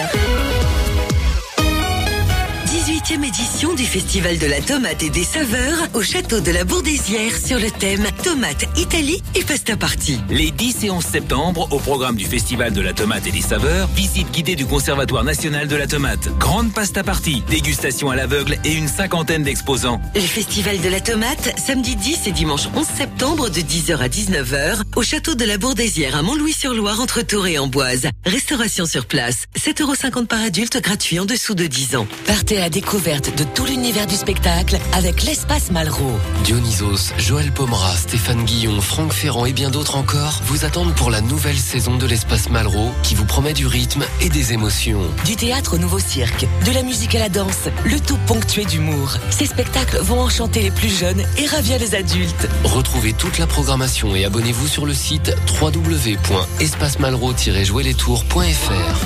dix-huitième édition du Festival de la tomate et des saveurs au château de la Bourdésière sur le thème Tomate, Italie et Pasta Party. Les dix et onze septembre, au programme du Festival de la tomate et des saveurs, visite guidée du Conservatoire national de la tomate, grande pasta party, dégustation à l'aveugle et une cinquantaine d'exposants. Le Festival de la tomate, samedi dix et dimanche onze septembre de dix heures à dix-neuf heures au château de la Bourdésière à Montlouis-sur-Loire entre Tours et Amboise. Restauration sur place, sept euros cinquante par adulte, gratuit en dessous de dix ans. Partez à la découverte de tout l'univers du spectacle avec l'Espace Malraux. Dionysos, Joël Pomera, Stéphane Guillon, Franck Ferrand et bien d'autres encore vous attendent pour la nouvelle saison de l'Espace Malraux qui vous promet du rythme et des émotions. Du théâtre au nouveau cirque, de la musique à la danse, le tout ponctué d'humour. Ces spectacles vont enchanter les plus jeunes et ravir les adultes. Retrouvez toute la programmation et abonnez-vous sur le site w w w point espace malraux tiret jouer les tours point f r.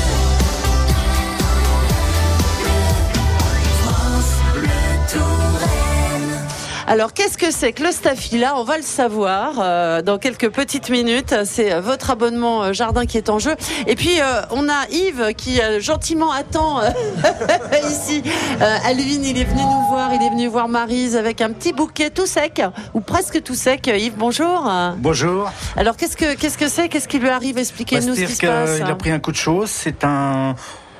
Alors, qu'est-ce que c'est que le Stafila? On va le savoir euh, dans quelques petites minutes. C'est euh, votre abonnement euh, jardin qui est en jeu. Et puis, euh, on a Yves qui euh, gentiment attend euh, ici. Euh, Alvin, il est venu nous voir. Il est venu voir Maryse avec un petit bouquet tout sec, ou presque tout sec. Yves, bonjour. Bonjour. Alors, qu'est-ce que qu'est-ce que c'est Qu'est-ce qui lui arrive Expliquez-nous bah, ce qui se passe. Il a pris un coup de chaud. C'est un...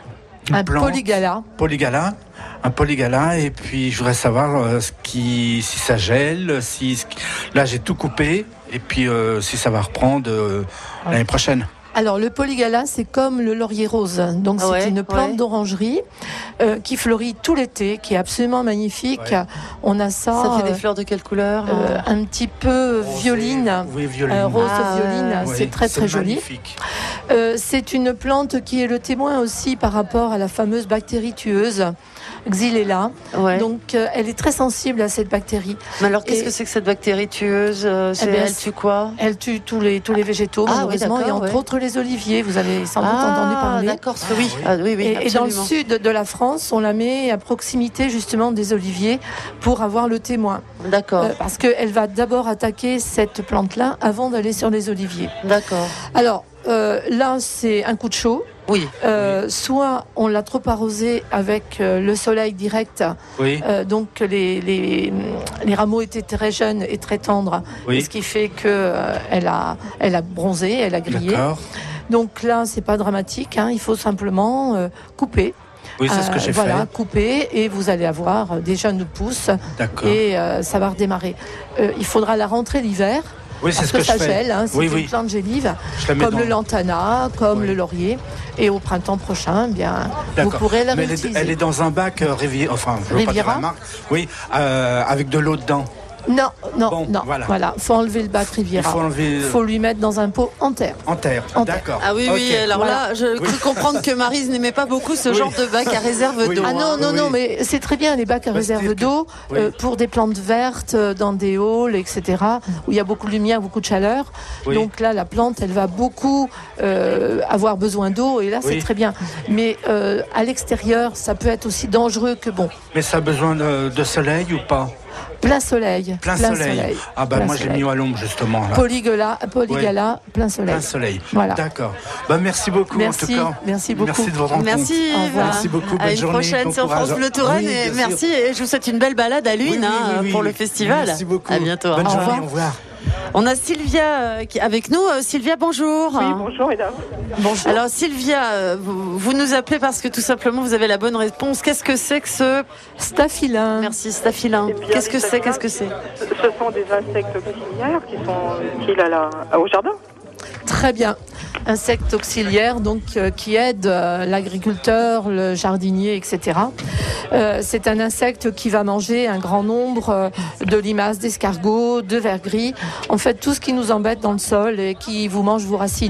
Un polygala. Polygala. Un polygala, et puis je voudrais savoir euh, ce qui, si ça gèle, si, ce qui... là j'ai tout coupé, et puis euh, si ça va reprendre euh, l'année prochaine. Alors le polygala, c'est comme le laurier rose, donc ouais, c'est une plante ouais. d'orangerie euh, qui fleurit tout l'été, qui est absolument magnifique. Ouais. On a ça. Ça fait des euh, fleurs de quelle couleur euh, Un petit peu rose violine, oui, violine. Euh, rose ah, violine, ouais. c'est très très c'est joli. Magnifique. Euh, c'est une plante qui est le témoin aussi par rapport à la fameuse bactérie tueuse. Xylella. Ouais. Donc, euh, elle est très sensible à cette bactérie. Mais alors, qu'est-ce et... que c'est que cette bactérie tueuse c'est, eh bien, Elle tue quoi Elle tue tous les, tous les végétaux, ah, malheureusement, oui, et entre ouais. autres les oliviers. Vous avez sans doute ah, entendu parler. D'accord, oui. Ah, oui, oui, et, et dans le sud de la France, on la met à proximité justement des oliviers pour avoir le témoin. D'accord. Euh, parce qu'elle va d'abord attaquer cette plante-là avant d'aller sur les oliviers. D'accord. Alors, euh, là, c'est un coup de chaud. Oui. Euh, soit on l'a trop arrosé avec euh, le soleil direct, oui. euh, donc les, les, les rameaux étaient très jeunes et très tendres, oui. ce qui fait qu'elle euh, a, elle a bronzé, elle a grillé. D'accord. Donc là, c'est pas dramatique, hein, il faut simplement euh, couper. Oui, c'est ce que j'ai euh, voilà, fait. Voilà, couper et vous allez avoir des jeunes pousses. D'accord. Et euh, ça va redémarrer. Euh, il faudra la rentrée l'hiver. Oui, c'est parce ce que, que ça je fais. gèle, hein, c'est oui, une oui. plante gélive, comme dans... le lantana, comme oui. le laurier. Et au printemps prochain, eh bien, D'accord. vous pourrez la Mais réutiliser. Elle est, elle est dans un bac euh, Riviera, enfin, je veux pas dire la marque. Oui, euh, avec de l'eau dedans. Non, non, bon, non. Voilà. voilà. Faut enlever le bac Riviera. Il faut enlever. Il faut lui mettre dans un pot en terre. En terre. En terre. D'accord. Ah oui, oui. Okay. Alors voilà. là, je oui. peux comprendre que Maryse n'aimait pas beaucoup ce oui. genre de bac à réserve oui. d'eau. Ah non, non, oui. non, mais c'est très bien les bacs à bah, réserve d'eau oui. euh, pour des plantes vertes, dans des halls, et cetera, où il y a beaucoup de lumière, beaucoup de chaleur. Oui. Donc là, la plante, elle va beaucoup euh, avoir besoin d'eau, et là, oui. c'est très bien. Mais euh, à l'extérieur, ça peut être aussi dangereux que bon. Mais ça a besoin de, de soleil ou pas? Plein soleil. Plein, plein soleil. soleil. Ah bah plein moi soleil. j'ai mis à l'ombre justement. Là. Polygala, polygala oui. plein soleil. Plein soleil. Voilà. D'accord. Bah merci beaucoup merci, en tout cas. Merci beaucoup. Merci de votre rencontre. Merci. Merci beaucoup. Bonne à une journée. prochaine bon sur courage. France Bleu Touraine. Oui, et merci. Et je vous souhaite une belle balade à Lune oui, oui, hein, oui, pour le festival. Merci beaucoup. À bientôt. Bonne au journée. revoir. Au revoir. On a Sylvia qui est avec nous. Sylvia, bonjour. Oui, bonjour mesdames. Bonjour. Alors Sylvia, vous, vous nous appelez parce que tout simplement vous avez la bonne réponse. Qu'est-ce que c'est que ce staphylin? Merci, staphylin. Qu'est-ce que c'est Qu'est-ce que c'est Ce sont des insectes auxiliaires qui sont utiles à la, au jardin. Très bien. Insectes auxiliaires donc euh, qui aident euh, l'agriculteur, le jardinier, et cetera. Euh, c'est un insecte qui va manger un grand nombre euh, de limaces, d'escargots, de vers gris. En fait, tout ce qui nous embête dans le sol et qui vous mange vos racines.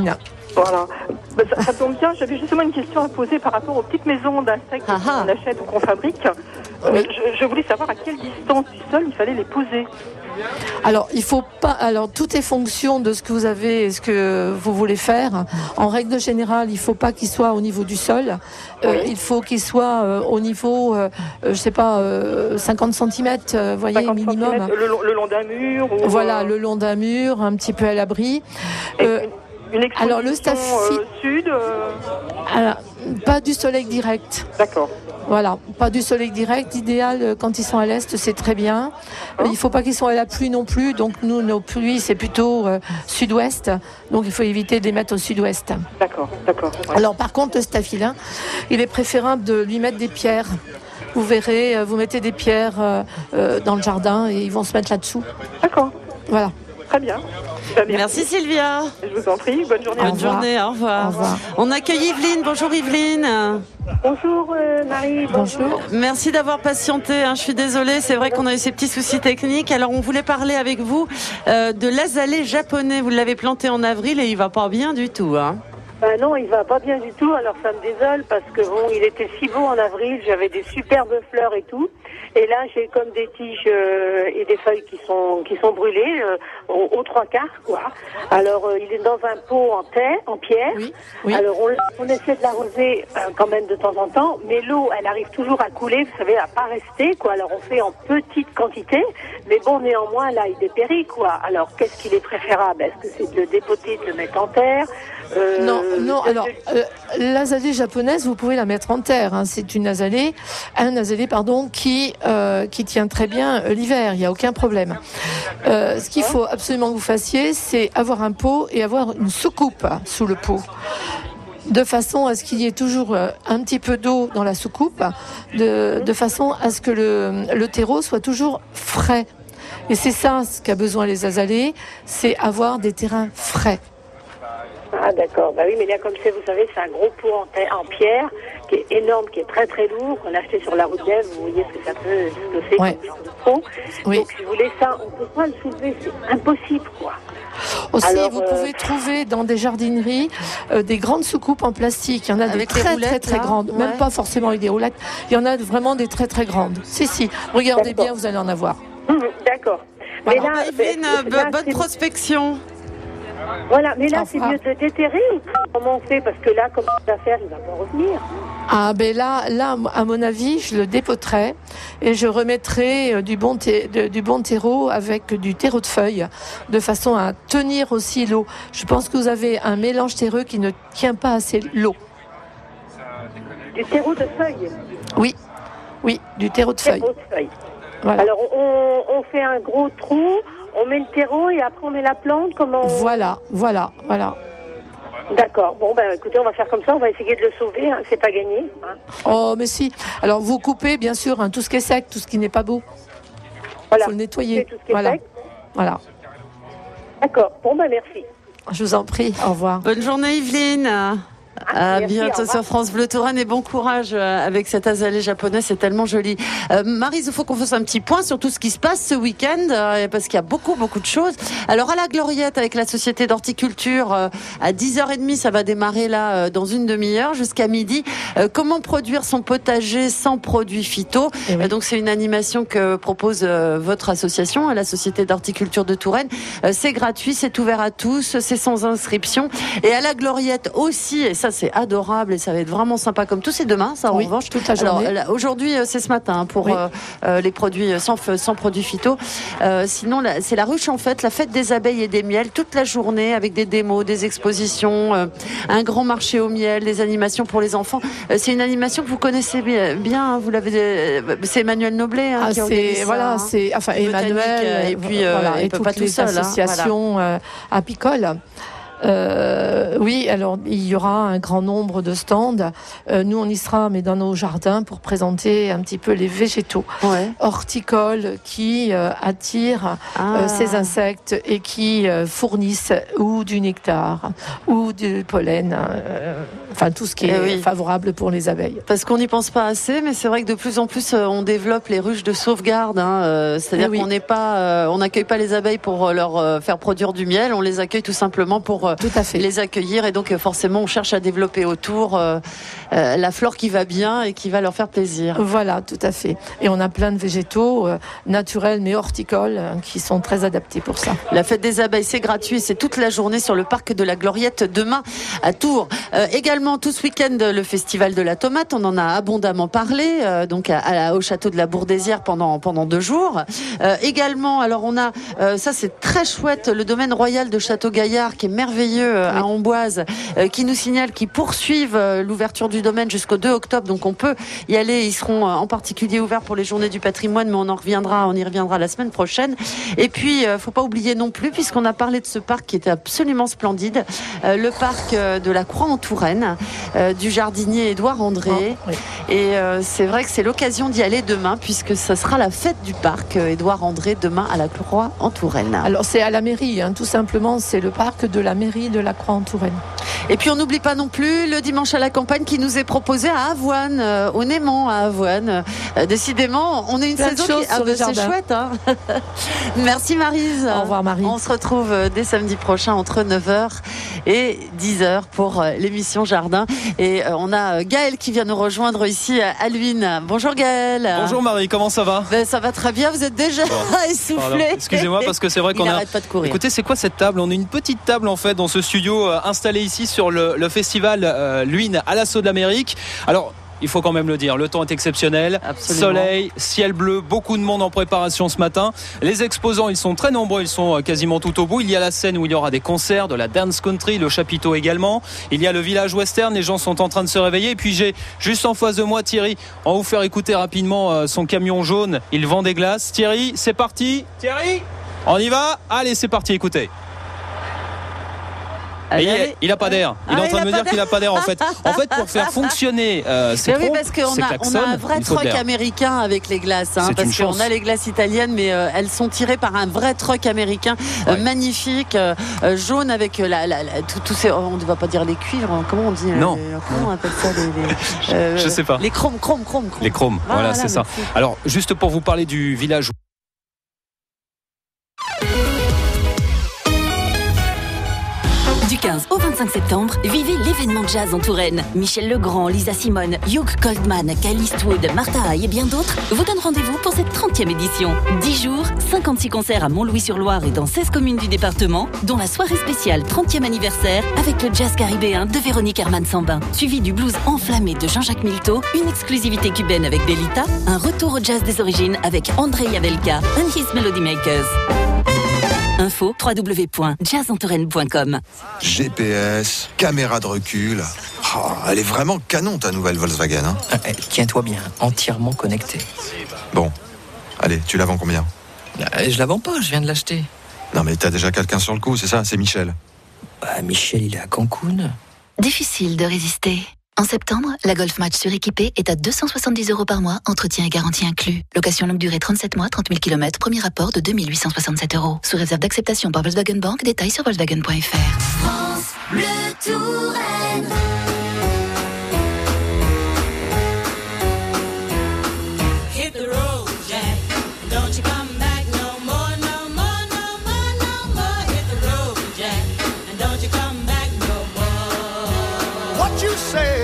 Voilà. Ben, ça, ça tombe bien, j'avais justement une question à poser par rapport aux petites maisons d'insectes qu'on achète ou qu'on fabrique. Euh, je, je voulais savoir à quelle distance du sol il fallait les poser. Alors, il faut pas. Alors, tout est fonction de ce que vous avez et ce que vous voulez faire. En règle générale, il faut pas qu'il soit au niveau du sol. Euh, Oui. Il faut qu'il soit euh, au niveau, euh, euh, je sais pas, euh, cinquante centimètres, euh, voyez, cinquante minimum. centimètres, le, long- le long d'un mur ou, Voilà, euh, le long d'un mur, un petit peu à l'abri. Euh, une exposition alors, le staphylite. euh, sud euh, Alors, pas du soleil direct. D'accord. Voilà, pas du soleil direct. Idéal euh, quand ils sont à l'est, c'est très bien. Euh, il faut pas qu'ils soient à la pluie non plus. Donc nous, nos pluies, c'est plutôt euh, sud-ouest. Donc il faut éviter de les mettre au sud-ouest. D'accord, d'accord. Ouais. Alors par contre, le staphylin, il est préférable de lui mettre des pierres. Vous verrez, euh, vous mettez des pierres euh, euh, dans le jardin et ils vont se mettre là-dessous. D'accord. Voilà. Très bien. Ben, Merci Sylvia. Je vous en prie, bonne journée. Bonne journée, au revoir. Au revoir. On accueille Yveline. Bonjour Yveline. Bonjour euh, Marie. Bonjour. Merci d'avoir patienté, hein. Je suis désolée, c'est vrai qu'on a eu ces petits soucis techniques. Alors on voulait parler avec vous euh, de l'azalée japonais. Vous l'avez planté en avril et il va pas bien du tout, hein. Ben non, il va pas bien du tout, alors ça me désole parce que bon, il était si beau en avril, j'avais des superbes fleurs et tout. Et là, j'ai comme des tiges euh, et des feuilles qui sont qui sont brûlées euh, aux, aux trois quarts, quoi. Alors, euh, il est dans un pot en terre, en pierre. Oui, oui. Alors, on, on essaie de l'arroser euh, quand même de temps en temps, mais l'eau, elle arrive toujours à couler, vous savez, à pas rester, quoi. Alors, on fait en petite quantité, mais bon, néanmoins, là, il dépérit, quoi. Alors, qu'est-ce qu'il est préférable? Est-ce que c'est de le dépoter, de le mettre en terre? Euh, Non, non. de- Alors, euh, l'azalée japonaise, vous pouvez la mettre en terre. Hein. C'est une azalée, un azalée, pardon, qui euh, qui tient très bien euh, l'hiver. Il n'y a aucun problème. Euh, ce qu'il faut absolument que vous fassiez, c'est avoir un pot et avoir une soucoupe sous le pot, de façon à ce qu'il y ait toujours euh, un petit peu d'eau dans la soucoupe, de, de façon à ce que le, le terreau soit toujours frais. Et c'est ça ce qu'a besoin les azalées, c'est avoir des terrains frais. Ah d'accord, bah oui, mais là comme c'est, vous savez, c'est un gros pot en, terre- en pierre qui est énorme, qui est très très lourd, qu'on a acheté sur la route d'Ève, vous voyez ce que ça peut, ce que c'est Ouais. comme genre de pot. Oui. Donc si vous voulez ça, on peut pas le soulever, c'est impossible quoi. Aussi, Alors, vous euh, pouvez trouver dans des jardineries euh, des grandes soucoupes en plastique. Il y en a des Avec les très roulettes, très très là, grandes, ouais. même pas forcément avec des roulettes. Il y en a vraiment des très très grandes. Si si, regardez D'accord. bien, vous allez en avoir. Hum, d'accord. Voilà. Mais là, Bah, Yveline, euh, euh, là, bonne c'est- prospection. Voilà, mais là Au c'est revoir. mieux de déterrer ou comment on fait? Parce que là, comment on va faire, il va pas revenir. Ah ben là, là, à mon avis, je le dépoterai et je remettrai euh, du bon, thé- de- du bon terreau avec du terreau de feuilles, de façon à tenir aussi l'eau. Je pense que vous avez un mélange terreux qui ne tient pas assez l'eau. Du terreau de feuilles. Oui, oui, du terreau de feuilles. Terreau de feuilles. Voilà. Alors on, on fait un gros trou, on met le terreau et après on met la plante. Comment on... Voilà, voilà, voilà. D'accord. Bon, ben écoutez, on va faire comme ça. On va essayer de le sauver. Hein. C'est pas gagné. Hein. Oh, mais si. Alors, vous coupez, bien sûr, hein, tout ce qui est sec, tout ce qui n'est pas beau. Voilà. Faut le nettoyer. Tout ce qui est Voilà. sec. Voilà. D'accord. Bon, ben merci. Je vous en prie. Au revoir. Bonne journée Yveline. À merci, au bientôt revoir. sur France Bleu Touraine et bon courage euh, avec cette azalée japonaise, c'est tellement joli. Euh, Maryse, il faut qu'on fasse un petit point sur tout ce qui se passe ce week-end euh, parce qu'il y a beaucoup beaucoup de choses. Alors à la Gloriette avec la société d'horticulture euh, à dix heures trente, ça va démarrer là euh, dans une demi-heure jusqu'à midi. Euh, comment produire son potager sans produits phyto. Eh oui. Euh, donc c'est une animation que propose euh, votre association, la société d'horticulture de Touraine. Euh, c'est gratuit, c'est ouvert à tous, c'est sans inscription. Et à la Gloriette aussi, et ça c'est adorable et ça va être vraiment sympa comme tout, c'est demain ça en Oui, revanche. toute la journée. Alors là, aujourd'hui euh, c'est ce matin hein, pour Oui. euh, euh, les produits sans, f- sans produits phyto. Euh, sinon là, c'est la ruche en fait, la fête des abeilles et des miels toute la journée avec des démos, des expositions, euh, un grand marché au miel, des animations pour les enfants. Euh, c'est une animation que vous connaissez bien, bien hein, vous l'avez, euh, c'est Emmanuel Noblet hein, Ah, qui organise c'est ça, voilà, hein. c'est enfin Botanique, Emmanuel euh, et puis, euh, voilà, il et peut toutes pas tout les seul, hein, associations euh, apicoles. Euh, oui, alors il y aura un grand nombre de stands. Euh, nous, on y sera, mais dans nos jardins, pour présenter un petit peu les végétaux Ouais. horticoles qui euh, attirent Ah. euh, ces insectes et qui euh, fournissent ou du nectar ou du pollen, euh, enfin tout ce qui Eh est oui. favorable pour les abeilles. Parce qu'on n'y pense pas assez, mais c'est vrai que de plus en plus euh, on développe les ruches de sauvegarde. Hein, euh, c'est-à-dire Eh oui. qu'on n'est pas, euh, on n'accueille pas les abeilles pour euh, leur euh, faire produire du miel, on les accueille tout simplement pour pour Tout à fait. les accueillir. Et donc, forcément, on cherche à développer autour euh, euh, la flore qui va bien et qui va leur faire plaisir. Voilà, tout à fait. Et on a plein de végétaux euh, naturels mais horticoles euh, qui sont très adaptés pour ça. La fête des abeilles, c'est gratuit. C'est toute la journée sur le parc de la Gloriette demain à Tours. Euh, également, tout ce week-end, le festival de la tomate. On en a abondamment parlé. Euh, donc, à, à, au château de la Bourdésière pendant, pendant deux jours. Euh, également, alors on a, euh, ça c'est très chouette, le domaine royal de Château-Gaillard qui est merveilleux euh, à Amboise, euh, qui nous signale qu'ils poursuivent euh, l'ouverture du domaine jusqu'au deux octobre. Donc on peut y aller. Ils seront euh, en particulier ouverts pour les journées du patrimoine, mais on en reviendra, on y reviendra la semaine prochaine. Et puis, euh, faut pas oublier non plus, puisqu'on a parlé de ce parc qui était absolument splendide, euh, le parc euh, de la Croix-en-Touraine, euh, du jardinier Édouard André. Oh, oui. Et euh, c'est vrai que c'est l'occasion d'y aller demain, puisque ce sera la fête du parc euh, Édouard André demain à la Croix-en-Touraine. Alors c'est à la mairie, hein, tout simplement, c'est le parc de la mairie de la Croix-en-Touraine. Et puis on n'oublie pas non plus le dimanche à la campagne qui nous est proposé à Avoine, euh, au Némant à Avoine. Euh, décidément, on est une Plein saison de qui ah, bah, c'est chouette. Hein. Merci Maryse. Au revoir Marie. On se retrouve dès samedi prochain entre neuf heures et dix heures pour l'émission Jardin. Et euh, on a Gaël qui vient nous rejoindre ici à Luynes. Bonjour Gaël. Bonjour Marie, comment ça va? Ben, ça va très bien, vous êtes déjà bon. essoufflé. Pardon. Excusez-moi parce que c'est vrai qu'on Il a. arrête pas de courir. Écoutez, c'est quoi cette table? On a une petite table en fait dans ce studio euh, installé ici sur le, le festival euh, Luynes à l'assaut de l'Amérique. Alors. Il faut quand même le dire, le temps est exceptionnel. Absolument. Soleil, ciel bleu, beaucoup de monde en préparation ce matin. Les exposants, ils sont très nombreux, ils sont quasiment tout au bout. Il y a la scène où il y aura des concerts, de la dance country, le chapiteau également. Il y a le village western, les gens sont en train de se réveiller. Et puis j'ai juste en face de moi Thierry. On va vous faire écouter rapidement son camion jaune. Il vend des glaces. Thierry, c'est parti. Thierry, on y va. Allez, c'est parti, écoutez. Allez, allez. Il n'a pas d'air. Il ah, est en train de me dire qu'il n'a pas d'air en fait. En fait, pour faire fonctionner euh, ces oui, pompes, parce qu'on ces a, klaxons, on a un vrai truck américain avec les glaces. Hein, parce qu'on a les glaces italiennes, mais euh, elles sont tirées par un vrai truck américain euh, ouais. magnifique, euh, jaune avec la, la, la, tout, tout ces. On ne va pas dire les cuivres. Comment on dit? Non. Les, comment on appelle ça les, les, euh, Je sais pas. Les chromes, chromes, chromes. chromes. Les chromes. Voilà, voilà c'est ça. Merci. Alors, juste pour vous parler du village. Du quinze au vingt-cinq septembre, vivez l'événement jazz en Touraine. Michel Legrand, Lisa Simone, Hugh Goldman, Kyle Eastwood, Martha Haye et bien d'autres vous donnent rendez-vous pour cette trentième édition. dix jours, cinquante-six concerts à Montlouis-sur-Loire et dans seize communes du département, dont la soirée spéciale trentième anniversaire avec le jazz caribéen de Véronique Herman-Sambin, suivi du blues enflammé de Jean-Jacques Milteau, une exclusivité cubaine avec Delita, un retour au jazz des origines avec André Yavelka and His Melody Makers. Info w w w point jazz en touraine point com. G P S, caméra de recul. Oh, elle est vraiment canon ta nouvelle Volkswagen. Hein. Euh, Tiens-toi bien, entièrement connectée. Bon, allez, tu la vends combien? euh, Je la vends pas, je viens de l'acheter. Non mais t'as déjà quelqu'un sur le coup, c'est ça? C'est Michel. Bah, Michel, il est à Cancun. Difficile de résister. En septembre, la Golf Match suréquipée est à deux cent soixante-dix euros par mois, entretien et garantie inclus. Location longue durée trente-sept mois, trente mille kilomètres, premier rapport de deux mille huit cent soixante-sept euros. Sous réserve d'acceptation par Volkswagen Bank, détails sur Volkswagen point f r. France Bleu Touraine. Hit the road, Jack. Don't you come back no more, no more, no more, no more. Hit the road, Jack. And don't you come back no more. What you say?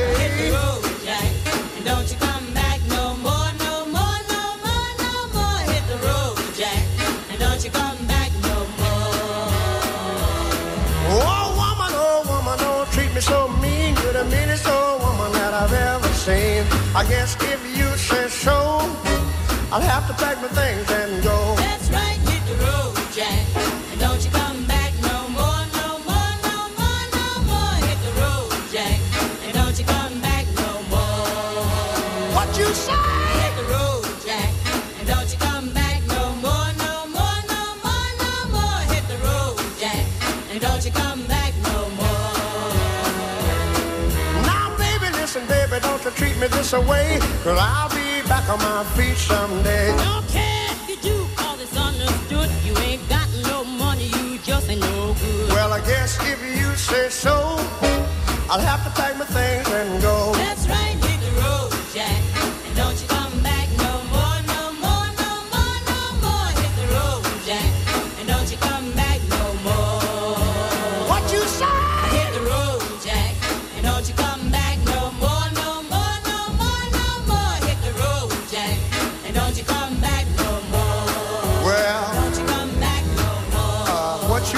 I guess if you say so, I'll have to pack my things and go. That's right, hit the road, Jack. And don't you come back no more, no more, no more, no more. Hit the road, Jack. And don't you come back no more. What you say? Hit the road, Jack. And don't you come back no more, no more, no more, no more. Hit the road, Jack. And don't you come back no more. Now, baby, listen, baby, don't you treat me this away, cause I'll be back on my feet someday. Don't care if you do all this understood. You ain't got no money, you just ain't no good. Well, I guess if you say so, I'll have to pack my things and go. That's right, hit the road, Jack. And don't you come back no more, no more, no more, no more. Hit the road, Jack. And don't you come back no more. What you say?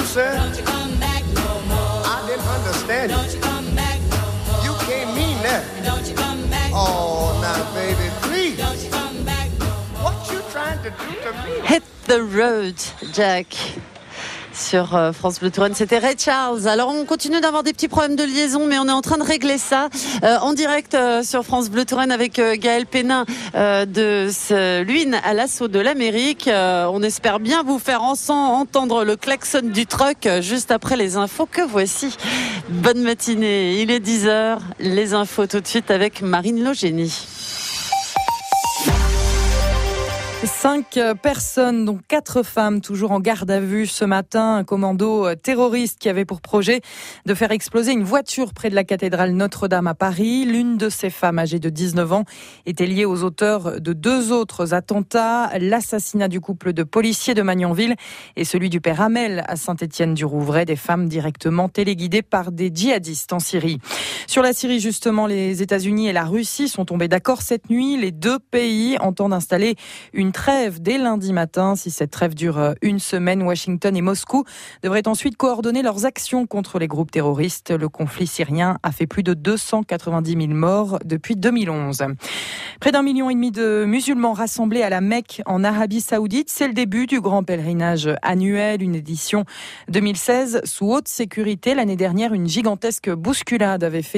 said? Don't you come back no more. I didn't understand Don't you come back no more. You can't mean that. Don't you come back Oh, no now, baby, please. Don't you come back no more. What you trying to do to me? Hit the road, Jack. Sur euh, France Bleu Touraine, c'était Ray Charles. Alors on continue d'avoir des petits problèmes de liaison, mais on est en train de régler ça euh, en direct euh, sur France Bleu Touraine avec euh, Gaël Pénin euh, de ce, Luynes à l'assaut de l'Amérique. Euh, on espère bien vous faire ensemble entendre le klaxon du truck euh, juste après les infos que voici. Bonne matinée, il est dix heures. Les infos tout de suite avec Marine Logénie. Cinq personnes, dont quatre femmes, toujours en garde à vue ce matin. Un commando terroriste qui avait pour projet de faire exploser une voiture près de la cathédrale Notre-Dame à Paris. L'une de ces femmes, âgée de dix-neuf ans, était liée aux auteurs de deux autres attentats, l'assassinat du couple de policiers de Magnanville et celui du père Hamel à Saint-Étienne-du-Rouvray, des femmes directement téléguidées par des djihadistes en Syrie. Sur la Syrie, justement, les États-Unis et la Russie sont tombés d'accord cette nuit. Les deux pays entendent installer une trêve dès lundi matin. Si cette trêve dure une semaine, Washington et Moscou devraient ensuite coordonner leurs actions contre les groupes terroristes. Le conflit syrien a fait plus de deux cent quatre-vingt-dix mille morts depuis deux mille onze. Près d'un million et demi de musulmans rassemblés à la Mecque en Arabie Saoudite. C'est le début du grand pèlerinage annuel, une édition deux mille seize sous haute sécurité. L'année dernière, une gigantesque bousculade avait fait